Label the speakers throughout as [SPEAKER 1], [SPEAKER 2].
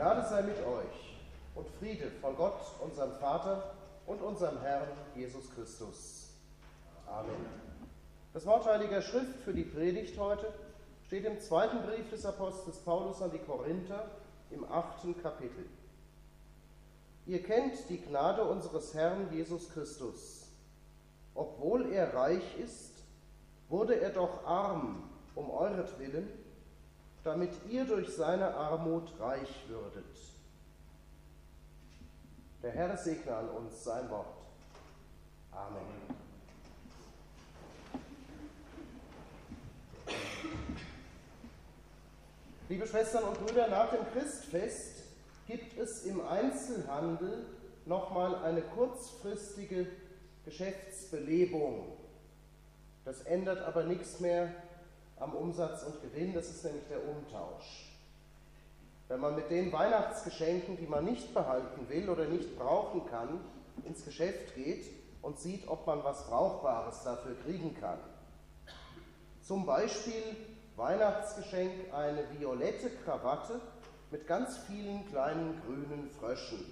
[SPEAKER 1] Gnade sei mit euch und Friede von Gott, unserem Vater und unserem Herrn Jesus Christus. Amen. Das Wort Heiliger Schrift für die Predigt heute steht im zweiten Brief des Apostels Paulus an die Korinther im 8. Kapitel. Ihr kennt die Gnade unseres Herrn Jesus Christus. Obwohl er reich ist, wurde er doch arm um euretwillen, damit ihr durch seine Armut reich würdet. Der Herr segne an uns sein Wort. Amen. Liebe Schwestern und Brüder, nach dem Christfest gibt es im Einzelhandel nochmal eine kurzfristige Geschäftsbelebung. Das ändert aber nichts mehr am Umsatz und Gewinn, das ist nämlich der Umtausch. Wenn man mit den Weihnachtsgeschenken, die man nicht behalten will oder nicht brauchen kann, ins Geschäft geht und sieht, ob man was Brauchbares dafür kriegen kann. Zum Beispiel Weihnachtsgeschenk eine violette Krawatte mit ganz vielen kleinen grünen Fröschen.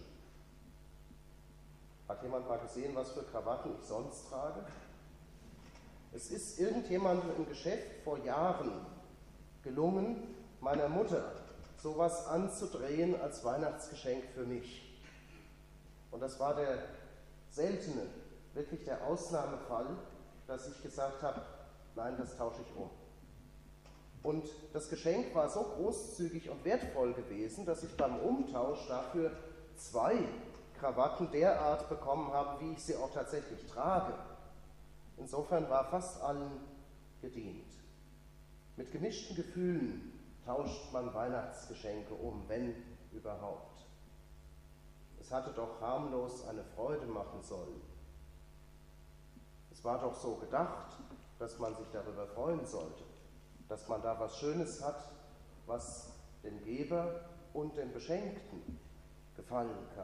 [SPEAKER 1] Hat jemand mal gesehen, was für Krawatten ich sonst trage? Es ist irgendjemandem im Geschäft vor Jahren gelungen, meiner Mutter sowas anzudrehen als Weihnachtsgeschenk für mich. Und das war der seltene, wirklich der Ausnahmefall, dass ich gesagt habe, nein, das tausche ich um. Und das Geschenk war so großzügig und wertvoll gewesen, dass ich beim Umtausch dafür 2 Krawatten derart bekommen habe, wie ich sie auch tatsächlich trage. Insofern war fast allen gedient. Mit gemischten Gefühlen tauscht man Weihnachtsgeschenke um, wenn überhaupt. Es hatte doch harmlos eine Freude machen sollen. Es war doch so gedacht, dass man sich darüber freuen sollte, dass man da was Schönes hat, was dem Geber und dem Beschenkten gefallen kann.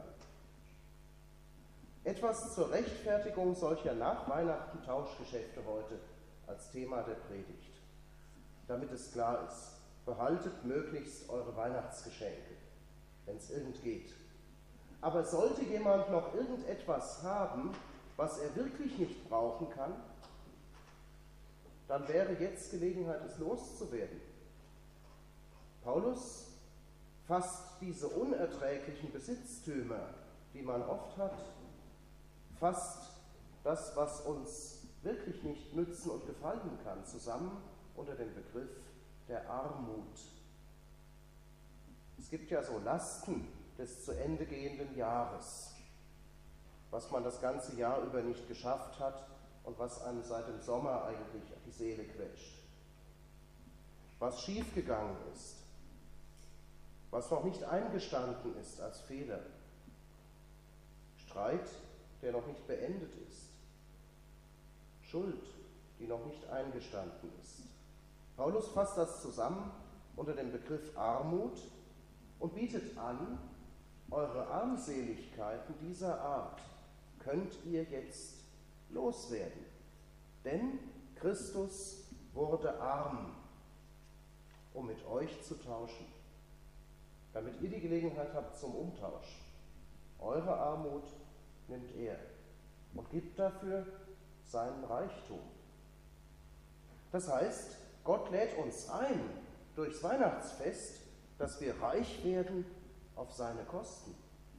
[SPEAKER 1] Etwas zur Rechtfertigung solcher Nach-Weihnachten-Tauschgeschäfte heute als Thema der Predigt. Damit es klar ist, behaltet möglichst eure Weihnachtsgeschenke, wenn es irgend geht. Aber sollte jemand noch irgendetwas haben, was er wirklich nicht brauchen kann, dann wäre jetzt Gelegenheit, es loszuwerden. Paulus fasst diese unerträglichen Besitztümer, die man oft hat, fasst das, was uns wirklich nicht nützen und gefallen kann, zusammen unter dem Begriff der Armut. Es gibt ja so Lasten des zu Ende gehenden Jahres, was man das ganze Jahr über nicht geschafft hat und was einem seit dem Sommer eigentlich die Seele quetscht. Was schiefgegangen ist, was noch nicht eingestanden ist als Fehler. Streit, der noch nicht beendet ist. Schuld, die noch nicht eingestanden ist. Paulus fasst das zusammen unter dem Begriff Armut und bietet an, eure Armseligkeiten dieser Art könnt ihr jetzt loswerden. Denn Christus wurde arm, um mit euch zu tauschen, damit ihr die Gelegenheit habt zum Umtausch. Eure Armut nimmt er und gibt dafür seinen Reichtum. Das heißt, Gott lädt uns ein durchs Weihnachtsfest, dass wir reich werden auf seine Kosten.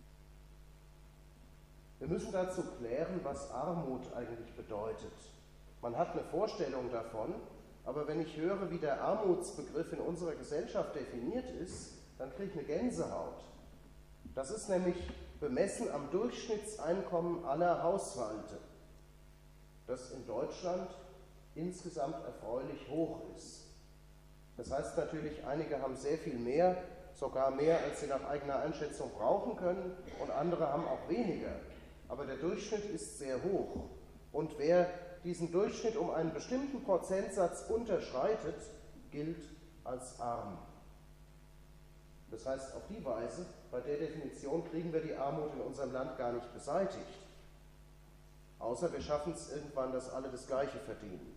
[SPEAKER 1] Wir müssen dazu klären, was Armut eigentlich bedeutet. Man hat eine Vorstellung davon, aber wenn ich höre, wie der Armutsbegriff in unserer Gesellschaft definiert ist, dann kriege ich eine Gänsehaut. Das ist nämlich bemessen am Durchschnittseinkommen aller Haushalte, das in Deutschland insgesamt erfreulich hoch ist. Das heißt natürlich, einige haben sehr viel mehr, sogar mehr, als sie nach eigener Einschätzung brauchen können, und andere haben auch weniger. Aber der Durchschnitt ist sehr hoch. Und wer diesen Durchschnitt um einen bestimmten Prozentsatz unterschreitet, gilt als arm. Das heißt, auf die Weise, bei der Definition, kriegen wir die Armut in unserem Land gar nicht beseitigt. Außer wir schaffen es irgendwann, dass alle das Gleiche verdienen.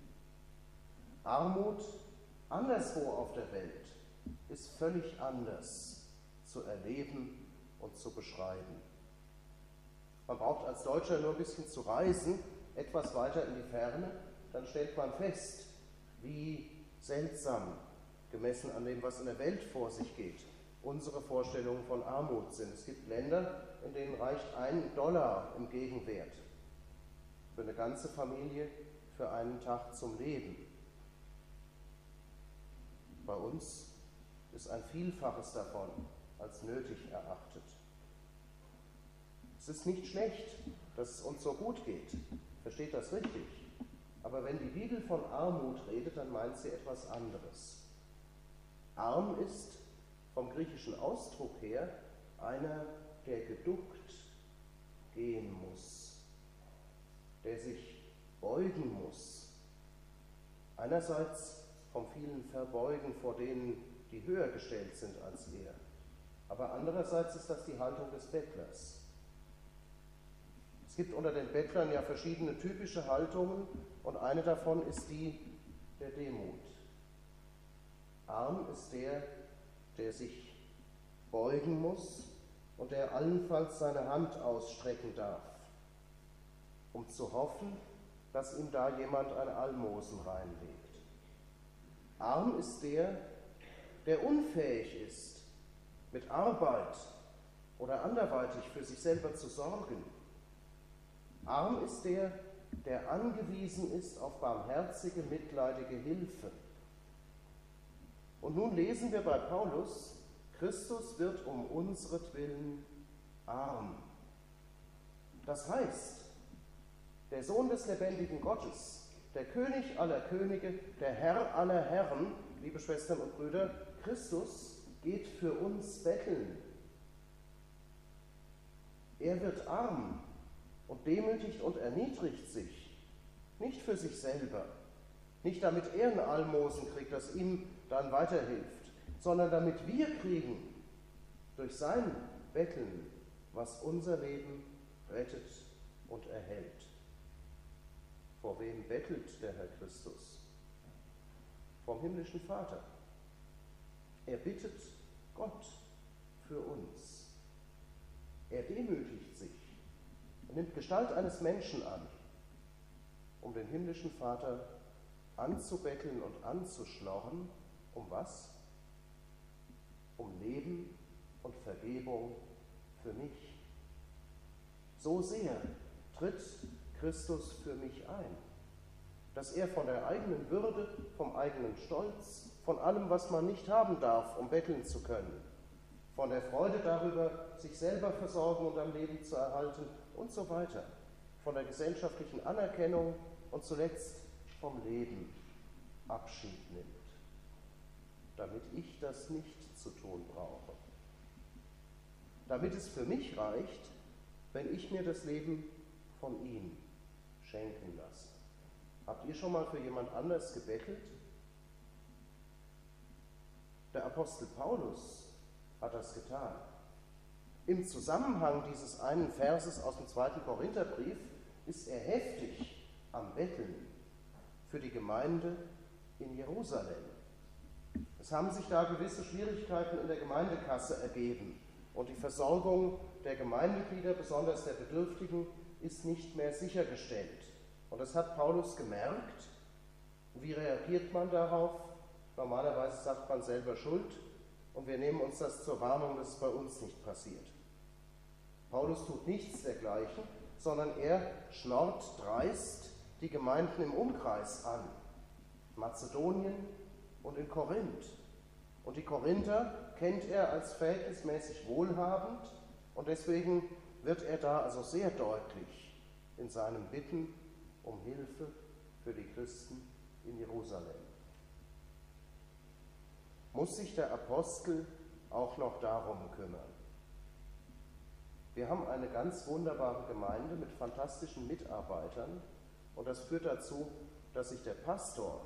[SPEAKER 1] Armut anderswo auf der Welt ist völlig anders. zu erleben und zu beschreiben. Man braucht als Deutscher nur ein bisschen zu reisen, etwas weiter in die Ferne, dann stellt man fest, wie seltsam, gemessen an dem, was in der Welt vor sich geht, unsere Vorstellungen von Armut sind. Es gibt Länder, in denen reicht $1 im Gegenwert für eine ganze Familie für einen Tag zum Leben. Bei uns ist ein Vielfaches davon als nötig erachtet. Es ist nicht schlecht, dass es uns so gut geht, versteht das richtig. Aber wenn die Bibel von Armut redet, dann meint sie etwas anderes. Arm ist vom griechischen Ausdruck her einer, der geduckt gehen muss, der sich beugen muss. Einerseits vom vielen Verbeugen vor denen, die höher gestellt sind als er. Aber andererseits ist das die Haltung des Bettlers. Es gibt unter den Bettlern ja verschiedene typische Haltungen und eine davon ist die der Demut. Arm ist der, der sich beugen muss und der allenfalls seine Hand ausstrecken darf, um zu hoffen, dass ihm da jemand ein Almosen reinlegt. Arm ist der, der unfähig ist, mit Arbeit oder anderweitig für sich selber zu sorgen. Arm ist der, der angewiesen ist auf barmherzige, mitleidige Hilfe. Und nun lesen wir bei Paulus, Christus wird um unseretwillen arm. Das heißt, der Sohn des lebendigen Gottes, der König aller Könige, der Herr aller Herren, liebe Schwestern und Brüder, Christus geht für uns betteln. Er wird arm und demütigt und erniedrigt sich, nicht für sich selber, nicht damit er ein Almosen kriegt, das ihm dann weiterhilft, sondern damit wir kriegen, durch sein Betteln, was unser Leben rettet und erhält. Vor wem bettelt der Herr Christus? Vom himmlischen Vater. Er bittet Gott für uns. Er demütigt sich. Er nimmt Gestalt eines Menschen an, um den himmlischen Vater anzubetteln und anzuschnorren. Um was? Um Leben und Vergebung für mich. So sehr tritt Christus für mich ein, dass er von der eigenen Würde, vom eigenen Stolz, von allem, was man nicht haben darf, um betteln zu können, von der Freude darüber, sich selber versorgen und am Leben zu erhalten und so weiter, von der gesellschaftlichen Anerkennung und zuletzt vom Leben Abschied nimmt, damit ich das nicht zu tun brauche. Damit es für mich reicht, wenn ich mir das Leben von ihm schenken lasse. Habt ihr schon mal für jemand anders gebettelt? Der Apostel Paulus hat das getan. Im Zusammenhang dieses einen Verses aus dem 2. Korintherbrief ist er heftig am Betteln für die Gemeinde in Jerusalem. Es haben sich da gewisse Schwierigkeiten in der Gemeindekasse ergeben und die Versorgung der Gemeindeglieder, besonders der Bedürftigen, ist nicht mehr sichergestellt. Und das hat Paulus gemerkt. Wie reagiert man darauf? Normalerweise sagt man selber Schuld und wir nehmen uns das zur Warnung, dass es bei uns nicht passiert. Paulus tut nichts dergleichen, sondern er schnorrt dreist die Gemeinden im Umkreis an. Mazedonien und in Korinth. Und die Korinther kennt er als verhältnismäßig wohlhabend und deswegen wird er da also sehr deutlich in seinem Bitten um Hilfe für die Christen in Jerusalem. Muss sich der Apostel auch noch darum kümmern? Wir haben eine ganz wunderbare Gemeinde mit fantastischen Mitarbeitern und das führt dazu, dass sich der Pastor,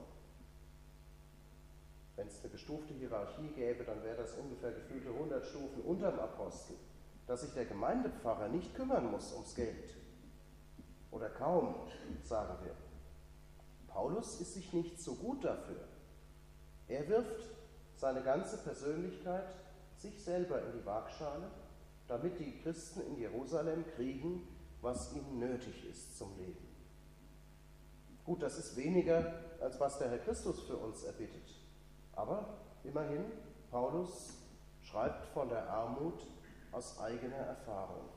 [SPEAKER 1] wenn es eine gestufte Hierarchie gäbe, dann wäre das ungefähr gefühlte 100 Stufen unterm Apostel, dass sich der Gemeindepfarrer nicht kümmern muss ums Geld. Oder kaum, sagen wir. Paulus ist sich nicht so gut dafür. Er wirft seine ganze Persönlichkeit sich selber in die Waagschale, damit die Christen in Jerusalem kriegen, was ihnen nötig ist zum Leben. Gut, das ist weniger, als was der Herr Christus für uns erbittet. Aber immerhin, Paulus schreibt von der Armut aus eigener Erfahrung.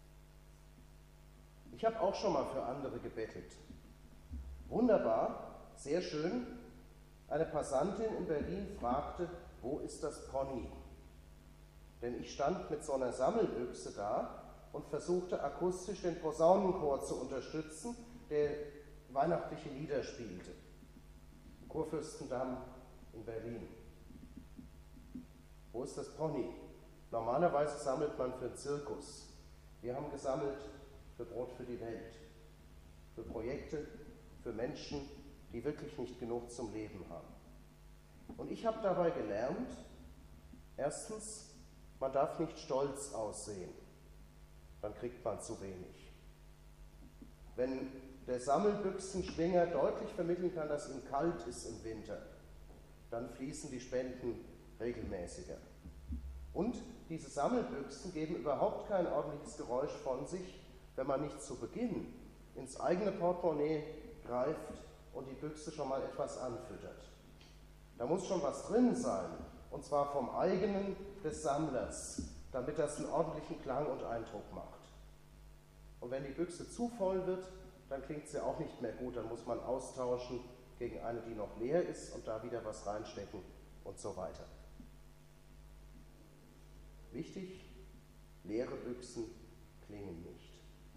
[SPEAKER 1] Ich habe auch schon mal für andere gebettelt. Wunderbar, sehr schön. Eine Passantin in Berlin fragte, wo ist das Pony? Denn ich stand mit so einer Sammelbüchse da und versuchte akustisch den Posaunenchor zu unterstützen, der weihnachtliche Lieder spielte. Kurfürstendamm in Berlin. Wo ist das Pony? Normalerweise sammelt man für einen Zirkus. Wir haben gesammelt für Brot für die Welt, für Projekte, für Menschen, die wirklich nicht genug zum Leben haben. Und ich habe dabei gelernt, erstens, man darf nicht stolz aussehen, dann kriegt man zu wenig. Wenn der Sammelbüchsenschwinger deutlich vermitteln kann, dass ihm kalt ist im Winter, dann fließen die Spenden regelmäßiger. Und diese Sammelbüchsen geben überhaupt kein ordentliches Geräusch von sich, wenn man nicht zu Beginn ins eigene Portemonnaie greift und die Büchse schon mal etwas anfüttert. Da muss schon was drin sein, und zwar vom eigenen des Sammlers, damit das einen ordentlichen Klang und Eindruck macht. Und wenn die Büchse zu voll wird, dann klingt sie auch nicht mehr gut, dann muss man austauschen gegen eine, die noch leer ist und da wieder was reinstecken und so weiter. Wichtig, leere Büchsen klingen nicht.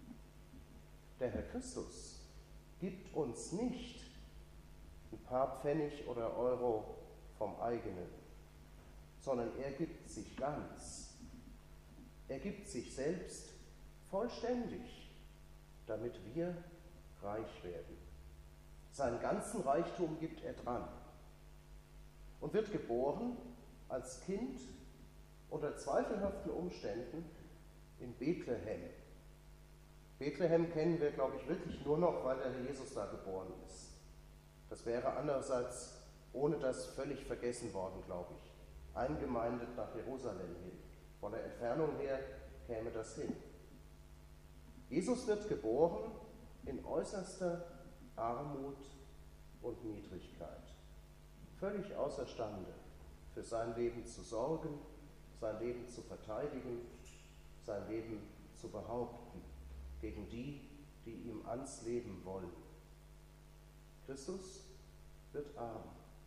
[SPEAKER 1] Der Herr Christus gibt uns nicht ein paar Pfennig oder Euro vom eigenen, sondern er gibt sich ganz. Er gibt sich selbst vollständig, damit wir reich werden. Seinen ganzen Reichtum gibt er dran und wird geboren als Kind unter zweifelhaften Umständen in Bethlehem. Bethlehem kennen wir, glaube ich, wirklich nur noch, weil der Herr Jesus da geboren ist. Das wäre andererseits ohne das völlig vergessen worden, glaube ich. Eingemeindet nach Jerusalem hin. Von der Entfernung her käme das hin. Jesus wird geboren in äußerster Armut und Niedrigkeit. Völlig außerstande, für sein Leben zu sorgen, sein Leben zu verteidigen, sein Leben zu behaupten gegen die, die ihm ans Leben wollen. Christus wird arm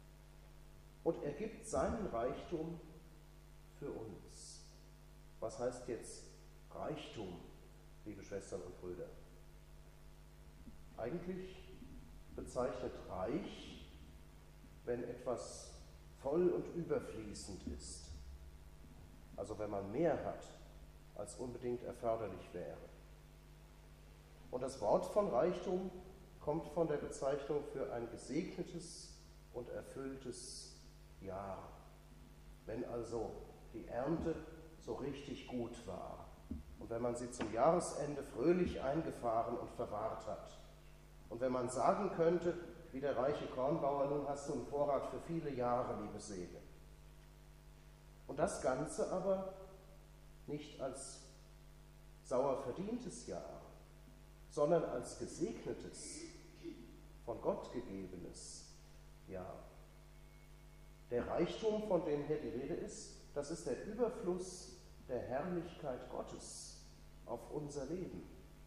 [SPEAKER 1] und er gibt seinen Reichtum für uns. Was heißt jetzt Reichtum, liebe Schwestern und Brüder? Eigentlich bezeichnet reich, wenn etwas voll und überfließend ist. Also wenn man mehr hat, als unbedingt erforderlich wäre. Und das Wort von Reichtum kommt von der Bezeichnung für ein gesegnetes und erfülltes Jahr. Wenn also die Ernte so richtig gut war und wenn man sie zum Jahresende fröhlich eingefahren und verwahrt hat und wenn man sagen könnte, wie der reiche Kornbauer, nun hast du einen Vorrat für viele Jahre, liebe Seele. Und das Ganze aber nicht als sauer verdientes Jahr, sondern als gesegnetes, von Gott gegebenes Jahr. Der Reichtum, von dem hier die Rede ist, das ist der Überfluss der Herrlichkeit Gottes auf unser Leben.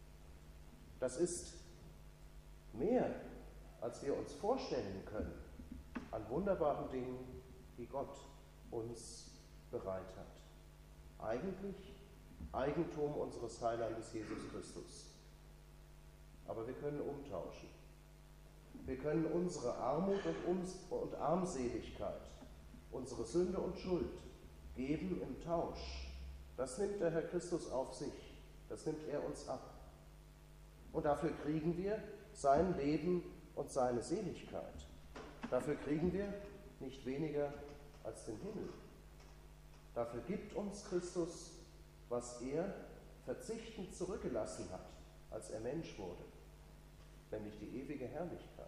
[SPEAKER 1] Das ist mehr, als wir uns vorstellen können, an wunderbaren Dingen, die Gott uns bereit hat. Eigentlich Eigentum unseres Heilandes Jesus Christus. Aber wir können umtauschen. Wir können unsere Armut und Armseligkeit, unsere Sünde und Schuld geben im Tausch. Das nimmt der Herr Christus auf sich. Das nimmt er uns ab. Und dafür kriegen wir sein Leben und seine Seligkeit. Dafür kriegen wir nicht weniger als den Himmel. Dafür gibt uns Christus, was er verzichtend zurückgelassen hat, als er Mensch wurde, nämlich die ewige Herrlichkeit.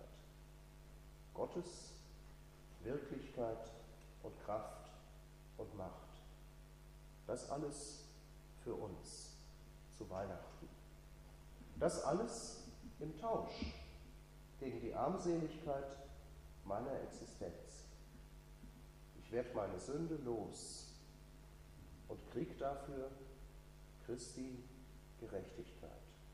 [SPEAKER 1] Gottes Wirklichkeit und Kraft und Macht. Das alles für uns zu Weihnachten. Das alles im Tausch gegen die Armseligkeit meiner Existenz. Ich werde meine Sünde los und krieg dafür Christi Gerechtigkeit.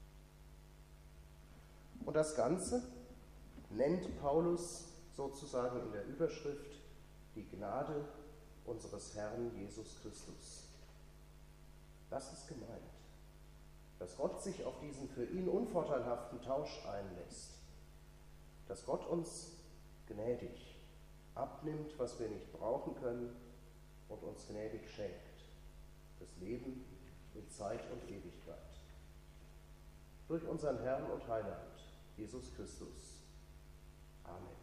[SPEAKER 1] Und das Ganze nennt Paulus sozusagen in der Überschrift die Gnade unseres Herrn Jesus Christus. Das ist gemeint, dass Gott sich auf diesen für ihn unvorteilhaften Tausch einlässt, dass Gott uns gnädig abnimmt, was wir nicht brauchen können, und uns gnädig schenkt, das Leben in Zeit und Ewigkeit. Durch unseren Herrn und Heiland, Jesus Christus. Amen.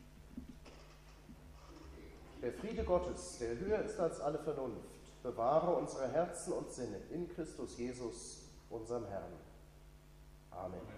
[SPEAKER 1] Der Friede Gottes, der höher ist als alle Vernunft, bewahre unsere Herzen und Sinne in Christus Jesus, unserem Herrn. Amen.